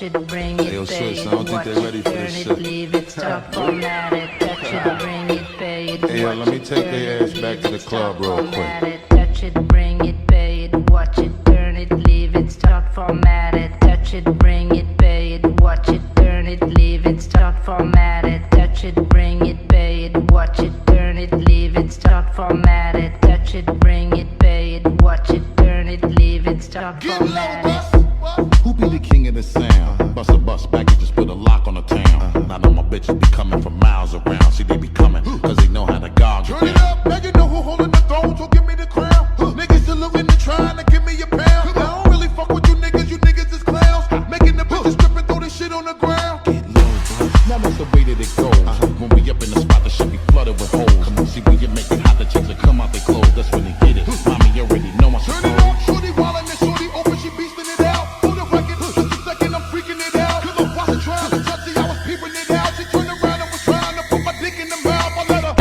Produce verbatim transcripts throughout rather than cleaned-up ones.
touch it, bring it, hey, yo, pay sis, it, I don't watch think they ready it, for turn this it, shit. Leave it, stop, format it, touch it, bring it, pay it, hey, yo, let me take their ass back to the club real quick. Touch it, bring it, pay it, watch it, turn it, leave it, start, format it, touch it, bring it, pay it, watch it, turn it, leave it, start, format it, touch it, bring it, pay it, watch it, turn it, leave it, start, format it, touch it, bring it, pay it, watch it, turn it, leave it, start, format it. Who be the king of the sound? Uh-huh. Bust a bus back and just put a lock on the town. Uh-huh. Now all my bitches be coming from miles around. See, they be coming, cause they know how to gog it. Turn it up, now you know who holding the throne, so give me the crown. Huh. Niggas saluting and trying to give me a pound. I don't really fuck with you niggas, you niggas is clowns. Making the bitches strip and throw this shit on the ground. Get low, bro. Now that's the way that it goes. Uh-huh. When we up in the spot, the shit be flooded with holes. Come on, see, when you make it hot, the chicks will come out their clothes. That's when they get it. Mommy already know I'm turn it up, shorty wildin' and shorty open, she beastin' it out. Hold the record, just a second, I'm freaking it out. Cause I wasn't trying to touch it, I was peeping it out. She turned around and was trying to put my dick in the mouth. I let her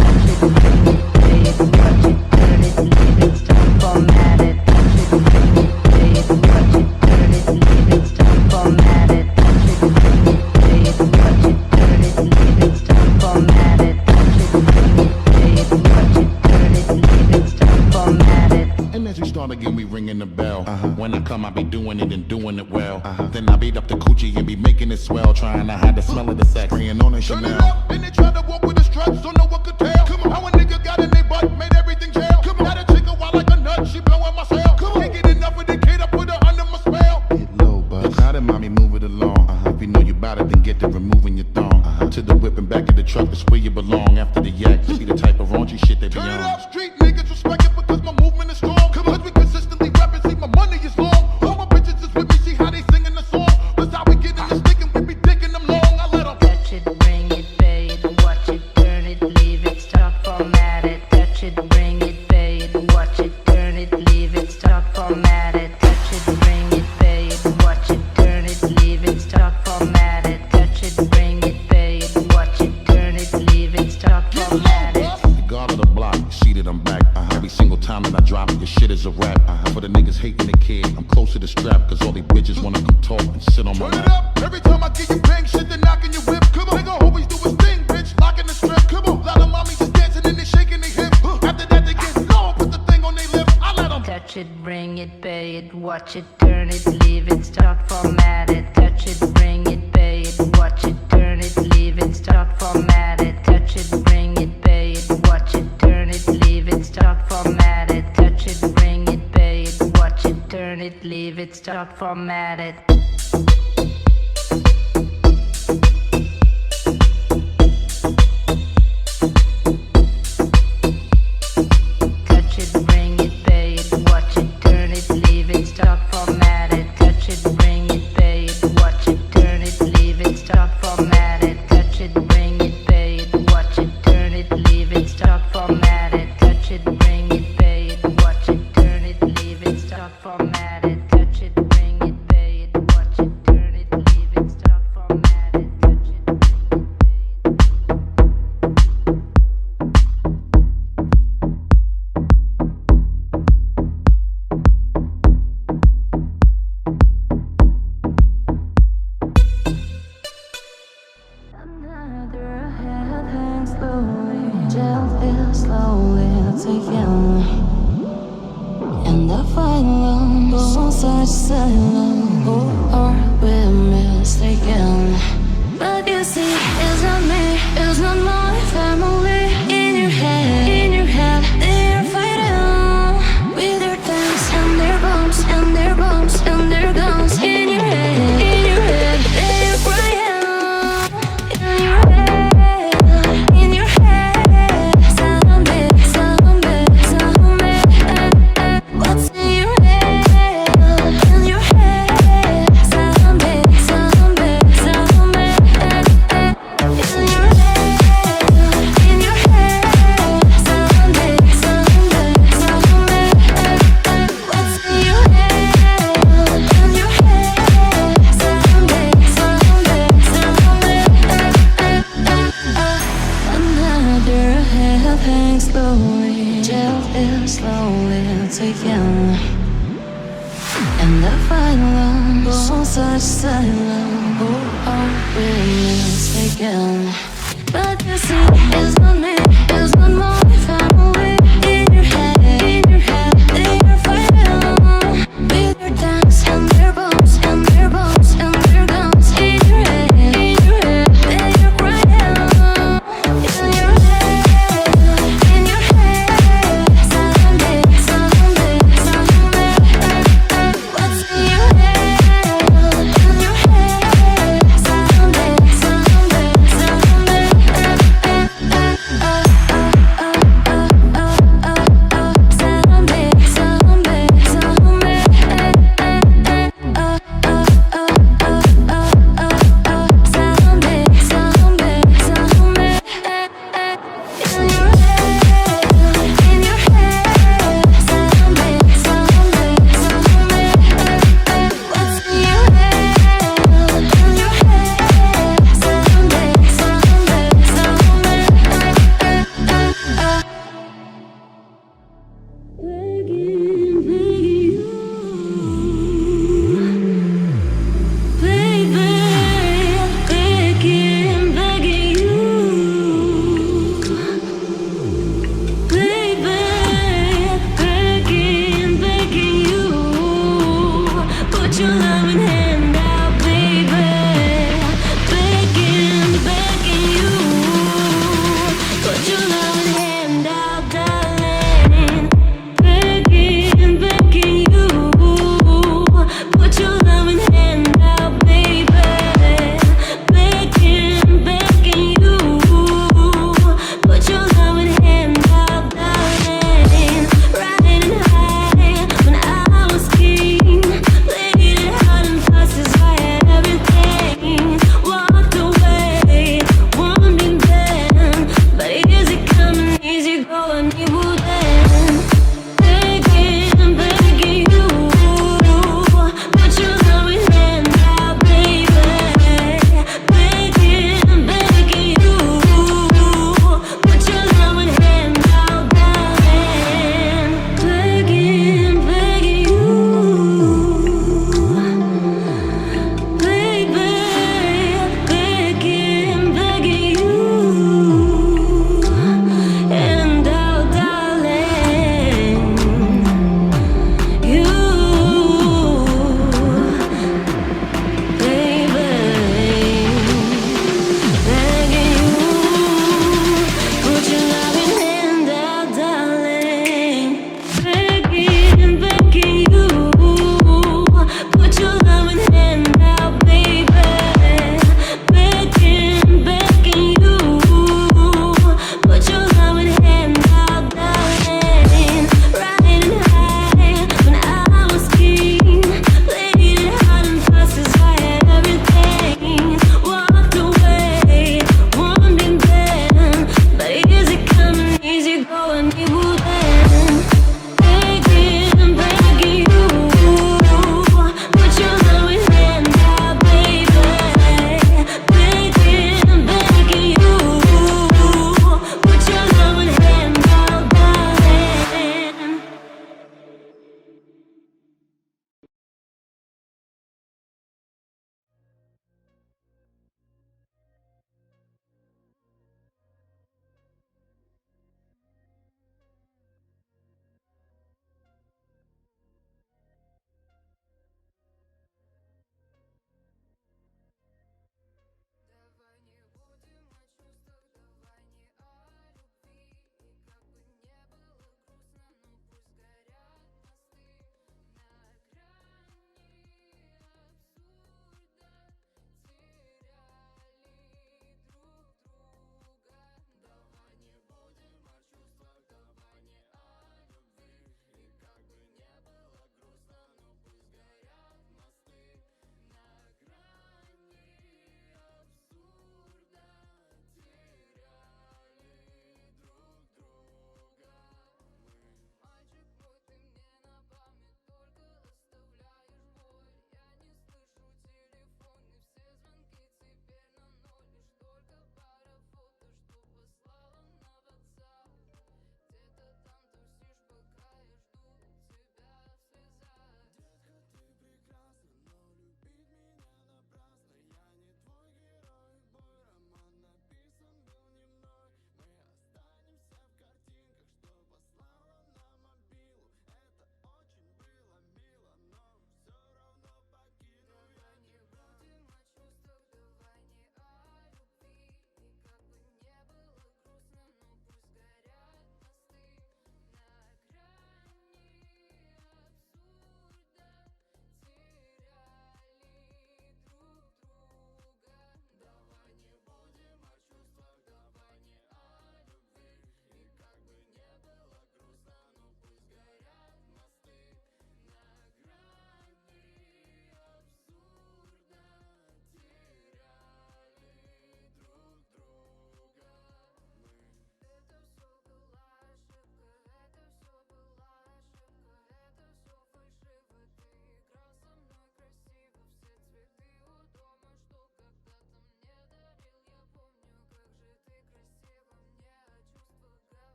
Format it, touch it, bring it, pay it, watch it, turn it, leave it, stop, format it, touch it, bring it, pay it, watch it, turn it, leave it, stop, format it, touch it, bring it, pay it, watch it, turn it, leave it, stop, format it. And as we start again, we ringing the bell. Uh-huh. When I come, I be doing it and doing it well. Uh-huh. Then I beat up the coochie and be making it swell, trying to hide the smell of the sex, spraying on a Chanel. turn it up, then they try to walk with the struts, so no one could tell. Come on, how a nigga got in their butt, made everything jail. Come on, got a chick a wild like a nut, she blowing my cell. Come on, can't get enough of the kid, I put her under my spell. Get low, bud. Now that mommy, move it along. Uh-huh. If you know you bout it, then get to removing your thong. Uh-huh. To the whip and back of the truck, that's where you belong. After the yak, you see the type of raunchy shit they be Turn on. it up, street niggas respect it because my movement is strong. Come on, cause we consistently rapping, see my money is long. All my bitches is with me, see how they singing the song. That's how we get in the stick and we be digging them long. I let them touch it, bring it, pay it, watch it, turn it, leave it, start, format it, touch it, bring it, pay it, watch it, turn it, leave it, start, format it, touch it, bring it, pay it, watch it, turn it, leave it, start, format it, touch it, bring it, pay it, watch it, turn it, leave it, start, format it. The guard of the block, see that I'm back. Uh-huh. Every single time that I drop it, your shit is a rap. Uh-huh. For the niggas hating the kid, I'm close to the strap, cause all these bitches wanna come talk and sit on my turn lap. it up, every time I get you bang shit, they're knocking your whip. Come on, nigga always do his thing, bitch, locking the strip. Come on, lot of mommies just dancing and they shaking their hip. After that they get slow, put the thing on their lip. I let them touch it, bring it, pay it, watch it, turn it, leave it, start, format it, touch it, bring it, pay it, watch it, turn it, leave it, start, format it, touch it, bring it, pay it, watch it, turn it, leave it, start, format it, touch it, bring it, pay it, watch it, turn it, leave it, start, format it. Touch it, bring it, pay it, watch it, turn it, leave it, start, format it, touch it, bring it, pay it, watch it, turn it, leave it, start, format it, touch it, bring it, pay it, watch it, turn it, leave it, start, format it, touch it, bring it, pay it, watch it, turn it, leave it, start, format it, touch it, bring it, pay it, watch it, turn it, leave it, start, format it, touch it, bring it, pay it. Another head hangs slowly, gel is slowly taken, and I find alone, so such silence. Who are we mistaken? But you see, it's not me, it's not my family. In your head, in your head, they're fighting with their tanks and their bombs and their bombs and their guns. In your head, in your head, they're crying. In your head, in your head, zombie, zombie, zombie. What's in your head? In your head, zombie, zombie, zombie. In your head, in your head, zombie, zombie, zombie. What's in your head? In your head, zombie, zombie, zombie. Another head hangs slowly, gel is slowly taken, and I find alone, so such silence. again.